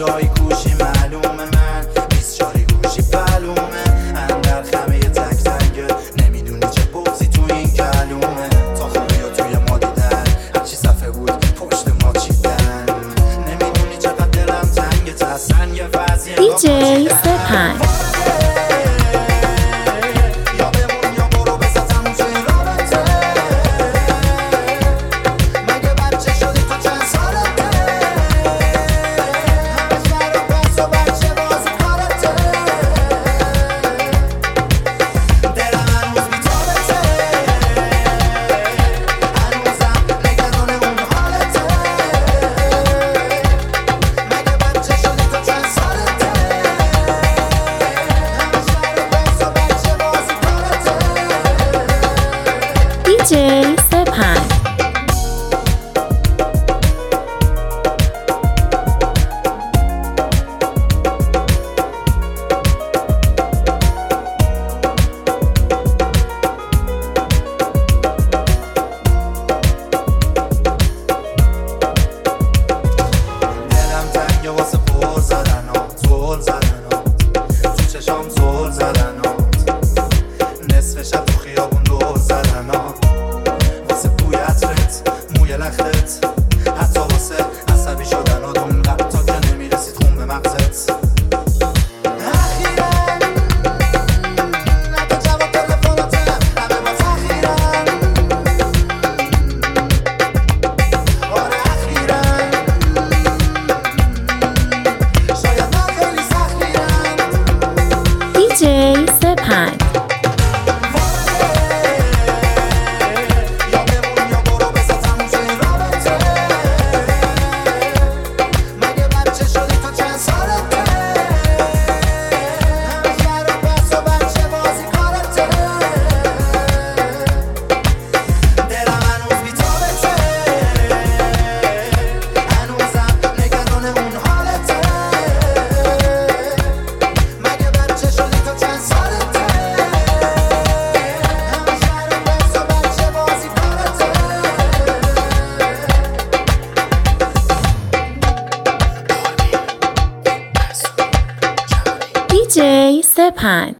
جایی گوشی معلومه من 24 گوشی معلومه اندر خمه تک تنگه نمیدونی چه بغضی تو این کلومه تا خونه یا توی ما دیدن هرچی صفحه بود پشت ما چیدن نمیدونی چقدر دلم تنگه تحسن یه وضعیه دیجی سپن دیجی سپن دلم تنگه واسه پر زدنات زل زدنات تو چشام زل زدنات نصف شب تو خیابون دور زدنات واسه بوی عطرت موی لختت حتی واسه عصبی شدنات اونقدر تا که نمیرسید خون به مغزت اخیراً حتی جواب تلفناتم همه با تأخیرن آره اخیراً شاید ما خیلی سختیرن دیجی سپن یا بمون یا برو بذار تموم شه این رابطه مگه بچه شدی تو چند سالته همه خر و پس و بچه بازی کارته دلم هنوز بی‌تابته هنوزم نگران اون حالته مگه بچه شدی تو چند سالته همه خر و پس و بچه بازی کارته دیجی سپن